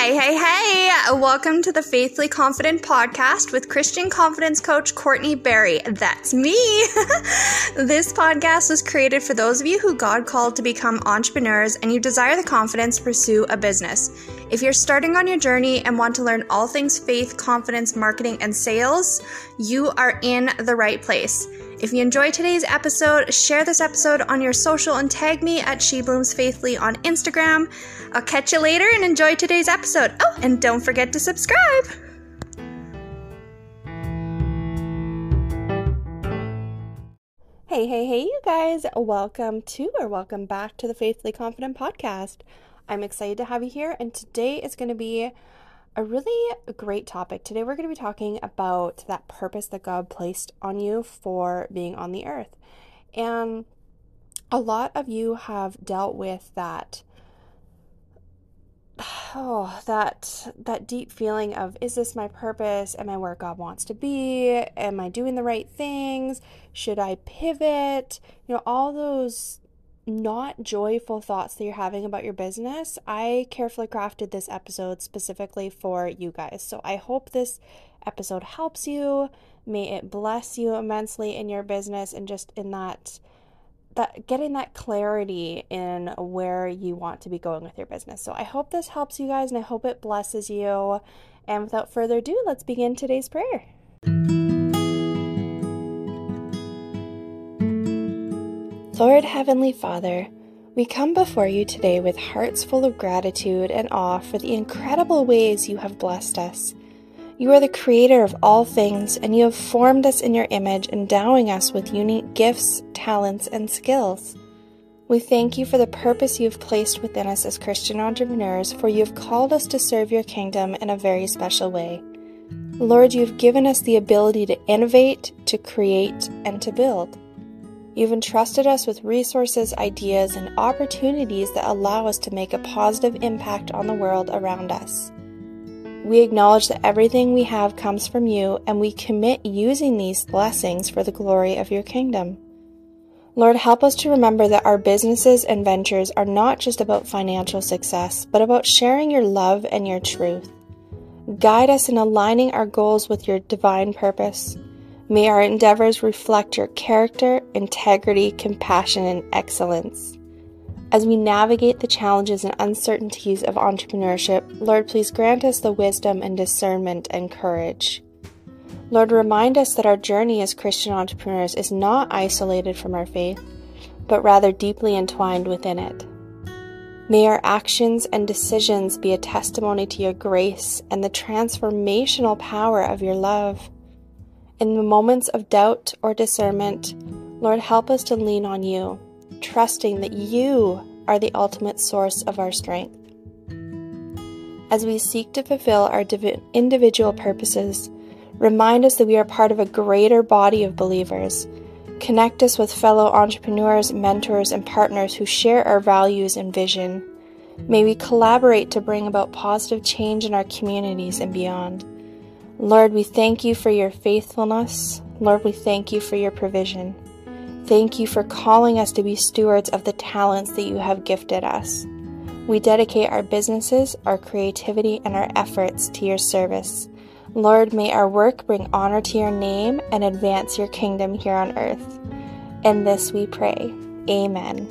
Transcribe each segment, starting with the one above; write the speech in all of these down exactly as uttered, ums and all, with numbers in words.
Hey, hey, hey! Welcome to the Faithfully Confident podcast with Christian confidence coach Courtney Berry. That's me! This podcast was created for those of you who God called to become entrepreneurs and you desire the confidence to pursue a business. If you're starting on your journey and want to learn all things faith, confidence, marketing, and sales, you are in the right place. If you enjoyed today's episode, share this episode on your social and tag me at She Blooms Faithfully on Instagram. I'll catch you later and enjoy today's episode. Oh, and don't forget to subscribe. Hey, hey, hey, you guys. Welcome to or welcome back to the Faithfully Confident podcast. I'm excited to have you here, and today is going to be a really great topic. Today we're going to be talking about that purpose that God placed on you for being on the earth. And a lot of you have dealt with that oh, that that deep feeling of, is this my purpose? Am I where God wants to be? Am I doing the right things? Should I pivot? You know, all those not joyful thoughts that you're having about your business. I carefully crafted this episode specifically for you guys. So I hope this episode helps you. May it bless you immensely in your business and just in that that getting that clarity in where you want to be going with your business. So I hope this helps you guys and I hope it blesses you. And without further ado, let's begin today's prayer. Lord Heavenly Father, we come before you today with hearts full of gratitude and awe for the incredible ways you have blessed us. You are the creator of all things, and you have formed us in your image, endowing us with unique gifts, talents, and skills. We thank you for the purpose you have placed within us as Christian entrepreneurs, for you have called us to serve your kingdom in a very special way. Lord, you have given us the ability to innovate, to create, and to build. You've entrusted us with resources, ideas, and opportunities that allow us to make a positive impact on the world around us. We acknowledge that everything we have comes from you, and we commit using these blessings for the glory of your kingdom. Lord, help us to remember that our businesses and ventures are not just about financial success, but about sharing your love and your truth. Guide us in aligning our goals with your divine purpose. May our endeavors reflect your character, integrity, compassion, and excellence. As we navigate the challenges and uncertainties of entrepreneurship, Lord, please grant us the wisdom and discernment and courage. Lord, remind us that our journey as Christian entrepreneurs is not isolated from our faith, but rather deeply entwined within it. May our actions and decisions be a testimony to your grace and the transformational power of your love. In the moments of doubt or discernment, Lord, help us to lean on you, trusting that you are the ultimate source of our strength. As we seek to fulfill our div- individual purposes, remind us that we are part of a greater body of believers. Connect us with fellow entrepreneurs, mentors, and partners who share our values and vision. May we collaborate to bring about positive change in our communities and beyond. Lord, we thank you for your faithfulness. Lord, we thank you for your provision. Thank you for calling us to be stewards of the talents that you have gifted us. We dedicate our businesses, our creativity, and our efforts to your service. Lord, may our work bring honor to your name and advance your kingdom here on earth. In this we pray. Amen.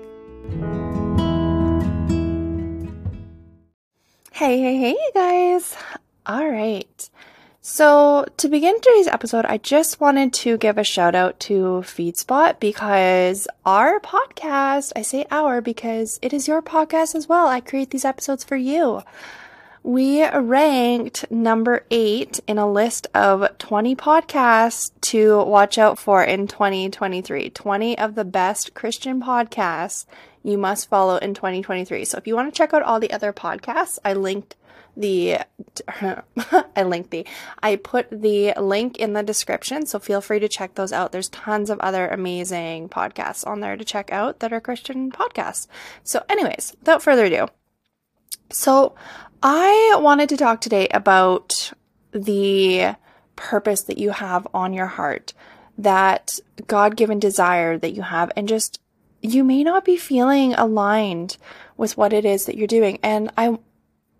Hey, hey, hey, you guys. All right. So to begin today's episode, I just wanted to give a shout out to FeedSpot because our podcast, I say our because it is your podcast as well. I create these episodes for you. We ranked number eight in a list of twenty podcasts to watch out for in twenty twenty-three. twenty of the best Christian podcasts you must follow in twenty twenty-three. So if you want to check out all the other podcasts, I linked the, I linked the, I put the link in the description. So feel free to check those out. There's tons of other amazing podcasts on there to check out that are Christian podcasts. So anyways, without further ado. So I wanted to talk today about the purpose that you have on your heart, that God-given desire that you have, and just, you may not be feeling aligned with what it is that you're doing. And I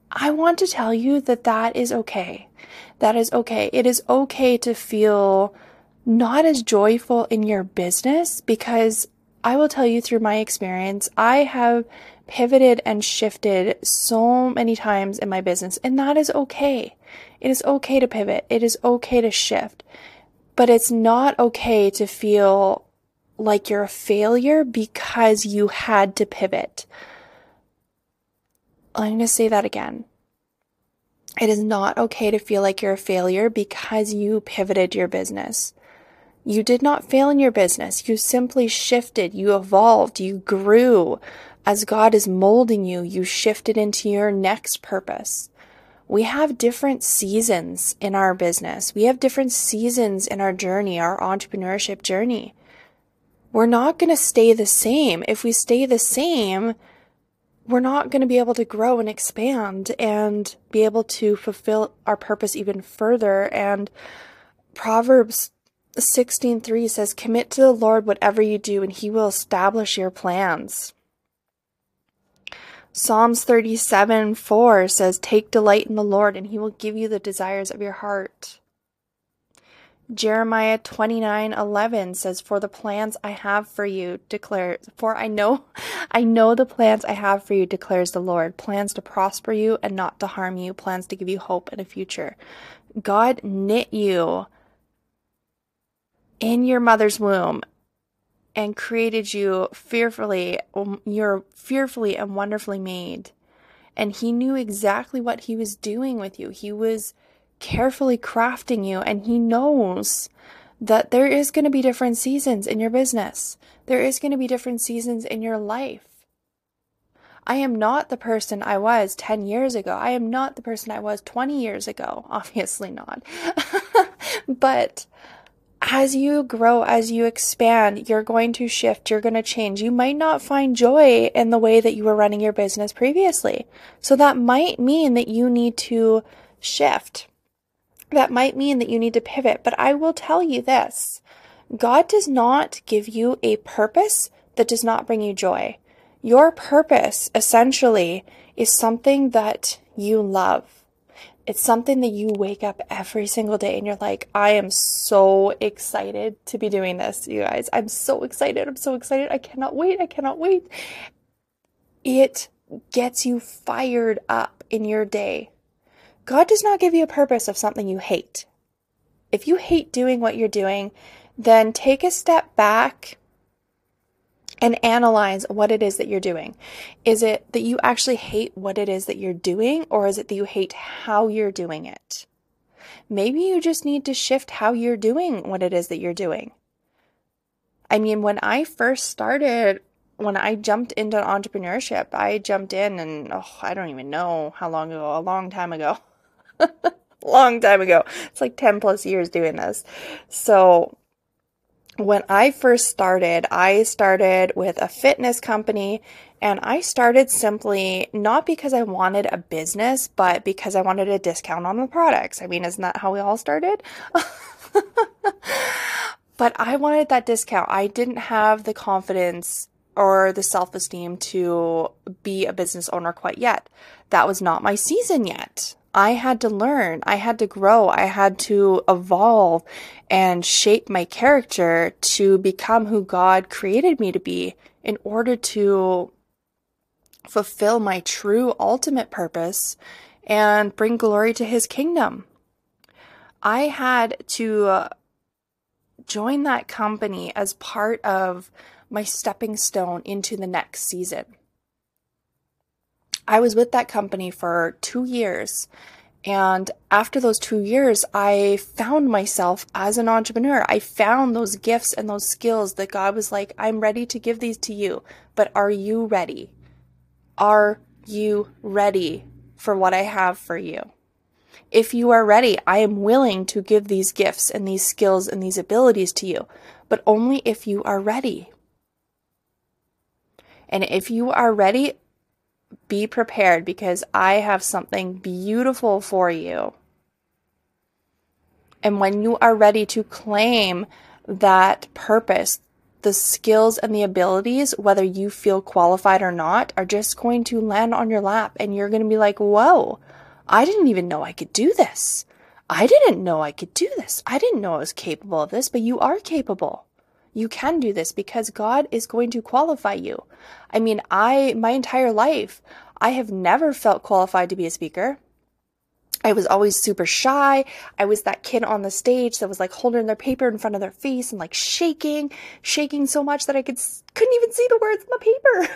I want to tell you that that is okay. That is okay. It is okay to feel not as joyful in your business, because I will tell you through my experience, I have pivoted and shifted so many times in my business, and that is okay. It is okay to pivot. It is okay to shift, but it's not okay to feel like you're a failure because you had to pivot. I'm going to say that again. It is not okay to feel like you're a failure because you pivoted your business. You did not fail in your business. You simply shifted, you evolved, you grew. As God is molding you, you shifted into your next purpose. We have different seasons in our business. We have different seasons in our journey, our entrepreneurship journey. We're not going to stay the same. If we stay the same, we're not going to be able to grow and expand and be able to fulfill our purpose even further. And Proverbs sixteen three says, "Commit to the Lord whatever you do, and he will establish your plans." Psalms thirty-seven four says, "Take delight in the Lord, and he will give you the desires of your heart." Jeremiah twenty-nine eleven says, "For the plans I have for you, declare, for I know, I know the plans I have for you, declares the Lord, plans to prosper you and not to harm you, plans to give you hope and a future." God knit you in your mother's womb and created you fearfully. You're fearfully and wonderfully made. And he knew exactly what he was doing with you. He was carefully crafting you, and he knows that there is going to be different seasons in your business. There is going to be different seasons in your life. I am not the person I was ten years ago. I am not the person I was twenty years ago. Obviously not. But as you grow, as you expand, you're going to shift, you're going to change. You might not find joy in the way that you were running your business previously. So that might mean that you need to shift. That might mean that you need to pivot. But I will tell you this, God does not give you a purpose that does not bring you joy. Your purpose, essentially, is something that you love. It's something that you wake up every single day and you're like, I am so excited to be doing this, you guys. I'm so excited. I'm so excited. I cannot wait. I cannot wait. It gets you fired up in your day. God does not give you a purpose of something you hate. If you hate doing what you're doing, then take a step back and analyze what it is that you're doing. Is it that you actually hate what it is that you're doing, or is it that you hate how you're doing it? Maybe you just need to shift how you're doing what it is that you're doing. I mean, when I first started, when I jumped into entrepreneurship, I jumped in and, oh, I don't even know how long ago, a long time ago. long time ago. It's like ten plus years doing this. So when I first started, I started with a fitness company, and I started simply not because I wanted a business, but because I wanted a discount on the products. I mean, isn't that how we all started? But I wanted that discount. I didn't have the confidence or the self-esteem to be a business owner quite yet. That was not my season yet. I had to learn, I had to grow, I had to evolve and shape my character to become who God created me to be in order to fulfill my true ultimate purpose and bring glory to his kingdom. I had to uh, join that company as part of my stepping stone into the next season. I was with that company for two years. And after those two years, I found myself as an entrepreneur. I found those gifts and those skills that God was like, I'm ready to give these to you, but are you ready? Are you ready for what I have for you? If you are ready, I am willing to give these gifts and these skills and these abilities to you, but only if you are ready. And if you are ready, be prepared, because I have something beautiful for you. And when you are ready to claim that purpose, the skills and the abilities, whether you feel qualified or not, are just going to land on your lap, and you're going to be like, whoa, I didn't even know I could do this. I didn't know I could do this. I didn't know I was capable of this, but you are capable. You can do this because God is going to qualify you. I mean, I, my entire life, I have never felt qualified to be a speaker. I was always super shy. I was that kid on the stage that was like holding their paper in front of their face and like shaking, shaking so much that I could, couldn't even see the words on the paper.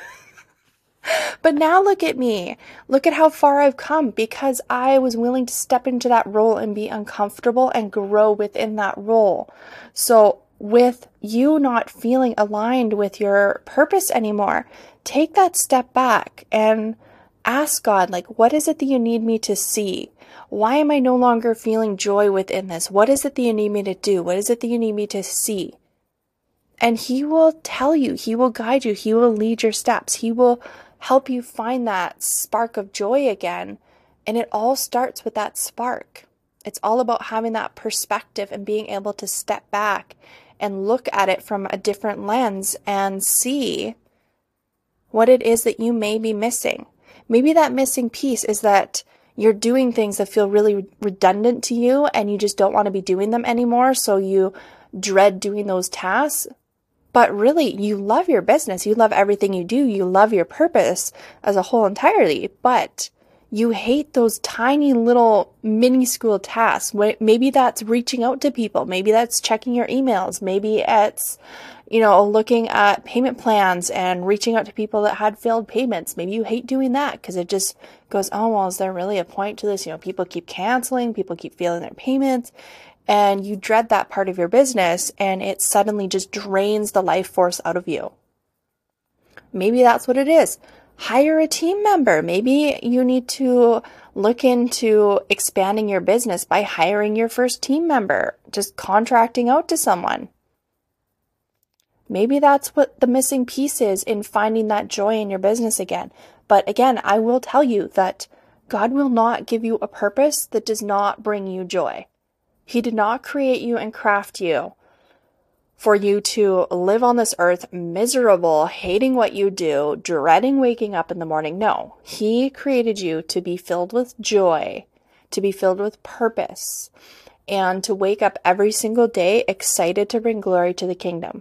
But now look at me. Look at how far I've come because I was willing to step into that role and be uncomfortable and grow within that role. So with you not feeling aligned with your purpose anymore, take that step back and ask God, like, what is it that you need me to see? Why am I no longer feeling joy within this? What is it that you need me to do? What is it that you need me to see? And He will tell you, He will guide you, He will lead your steps, He will help you find that spark of joy again. And it all starts with that spark. It's all about having that perspective and being able to step back and look at it from a different lens and see what it is that you may be missing. Maybe that missing piece is that you're doing things that feel really redundant to you and you just don't want to be doing them anymore, so you dread doing those tasks. But really, you love your business, you love everything you do, you love your purpose as a whole entirely, but you hate those tiny little mini school tasks. Maybe that's reaching out to people, maybe that's checking your emails, maybe it's, you know, looking at payment plans and reaching out to people that had failed payments. Maybe you hate doing that because it just goes, oh, well, is there really a point to this? You know, people keep canceling, people keep failing their payments. And you dread that part of your business and it suddenly just drains the life force out of you. Maybe that's what it is. Hire a team member. Maybe you need to look into expanding your business by hiring your first team member, just contracting out to someone. Maybe that's what the missing piece is in finding that joy in your business again. But again, I will tell you that God will not give you a purpose that does not bring you joy. He did not create you and craft you for you to live on this earth miserable, hating what you do, dreading waking up in the morning. No, He created you to be filled with joy, to be filled with purpose, and to wake up every single day excited to bring glory to the kingdom.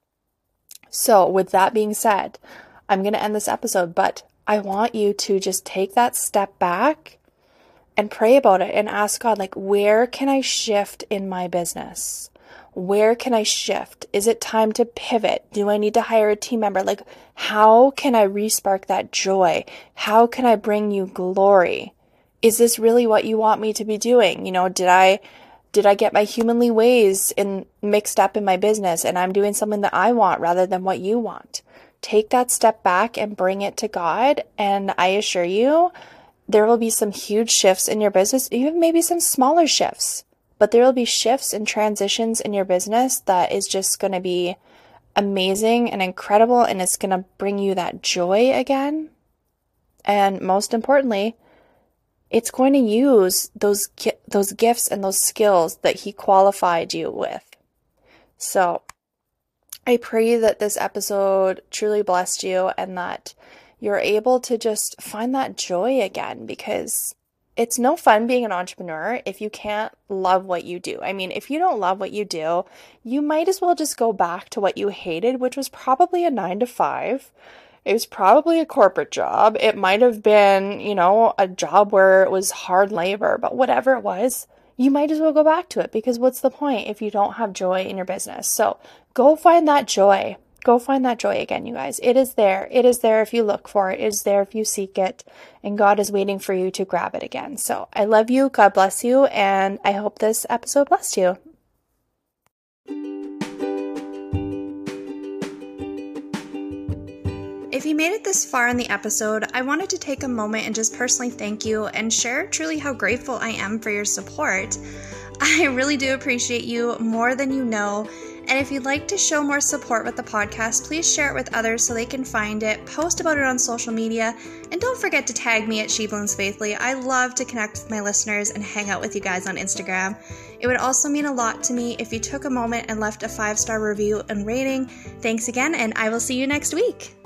So with that being said, I'm going to end this episode, but I want you to just take that step back and pray about it and ask God, like, where can I shift in my business? Where can I shift? Is it time to pivot? Do I need to hire a team member? Like, how can I re-spark that joy? How can I bring you glory? Is this really what you want me to be doing? You know, did I did I get my humanly ways in mixed up in my business and I'm doing something that I want rather than what you want? Take that step back and bring it to God, and I assure you, there will be some huge shifts in your business, even maybe some smaller shifts, but there will be shifts and transitions in your business that is just going to be amazing and incredible, and it's going to bring you that joy again. And most importantly, it's going to use those those gifts and those skills that He qualified you with. So I pray that this episode truly blessed you and that you're able to just find that joy again, because it's no fun being an entrepreneur if you can't love what you do. I mean, if you don't love what you do, you might as well just go back to what you hated, which was probably a nine to five. It was probably a corporate job. It might have been, you know, a job where it was hard labor, but whatever it was, you might as well go back to it, because what's the point if you don't have joy in your business? So go find that joy. Go find that joy again, you guys. It is there. It is there if you look for it. It is there if you seek it. And God is waiting for you to grab it again. So I love you. God bless you. And I hope this episode blessed you. If you made it this far in the episode, I wanted to take a moment and just personally thank you and share truly how grateful I am for your support. I really do appreciate you more than you know. And if you'd like to show more support with the podcast, please share it with others so they can find it, post about it on social media, and don't forget to tag me at She Blooms Faithfully. I love to connect with my listeners and hang out with you guys on Instagram. It would also mean a lot to me if you took a moment and left a five-star review and rating. Thanks again, and I will see you next week.